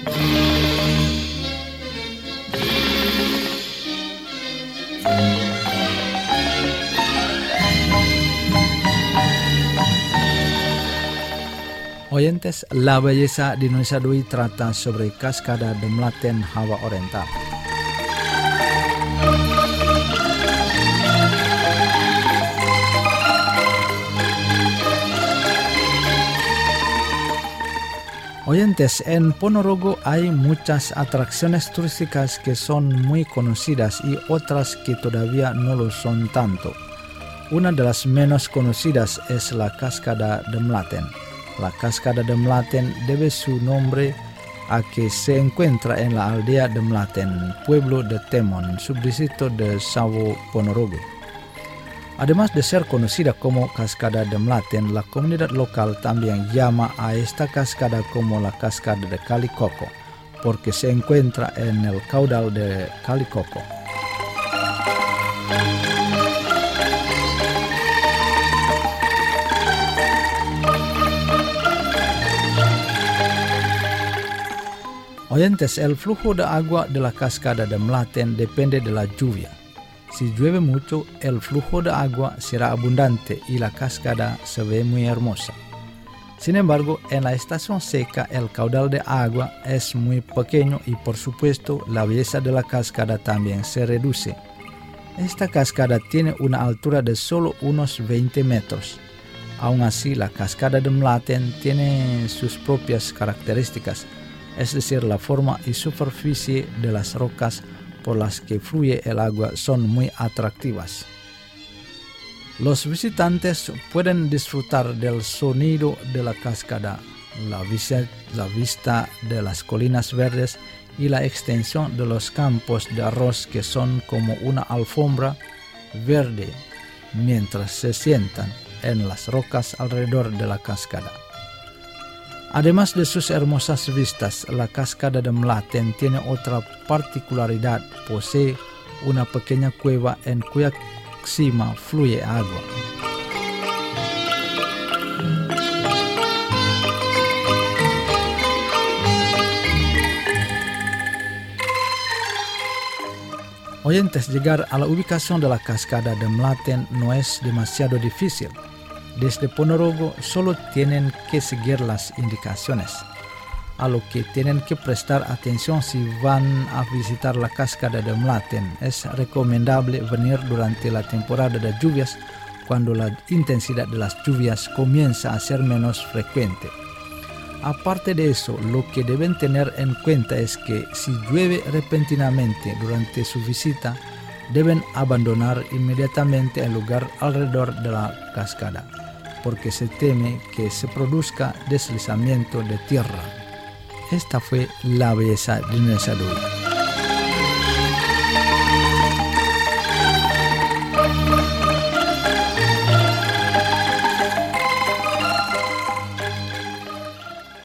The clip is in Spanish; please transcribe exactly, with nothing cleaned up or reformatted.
Oyentes, la belleza de Nusa Dui trata sobre Cascada de Mlaten Hawa Oriental. Oyentes, en Ponorogo hay muchas atracciones turísticas que son muy conocidas y otras que todavía no lo son tanto. Una de las menos conocidas es la Cascada de Mlaten. La Cascada de Mlaten debe su nombre a que se encuentra en la aldea de Mlaten, pueblo de Temon, subdistrito de Savo Ponorogo. Además de ser conocida como Cascada de Mlaten, la comunidad local también llama a esta cascada como la Cascada de Calicoco, porque se encuentra en el caudal de Calicoco. Oyentes, el flujo de agua de la Cascada de Mlaten depende de la lluvia. Si llueve mucho, el flujo de agua será abundante y la cascada se ve muy hermosa. Sin embargo, en la estación seca el caudal de agua es muy pequeño y por supuesto la belleza de la cascada también se reduce. Esta cascada tiene una altura de solo unos veinte metros. Aún así, la Cascada de Mlaten tiene sus propias características, es decir, la forma y superficie de las rocas por las que fluye el agua son muy atractivas. Los visitantes pueden disfrutar del sonido de la cascada, la vista, la vista de las colinas verdes y la extensión de los campos de arroz que son como una alfombra verde mientras se sientan en las rocas alrededor de la cascada. Además de sus hermosas vistas, la Cascada de Mlaten tiene otra particularidad: posee una pequeña cueva en cuya cima fluye agua. Oyentes, llegar a la ubicación de la Cascada de Mlaten no es demasiado difícil. Desde Ponorogo solo tienen que seguir las indicaciones. A lo que tienen que prestar atención si van a visitar la Cascada de Mlaten, es recomendable venir durante la temporada de lluvias, cuando la intensidad de las lluvias comienza a ser menos frecuente. Aparte de eso, lo que deben tener en cuenta es que si llueve repentinamente durante su visita, deben abandonar inmediatamente el lugar alrededor de la cascada, porque se teme que se produzca deslizamiento de tierra. Esta fue la belleza de Nusa Dui.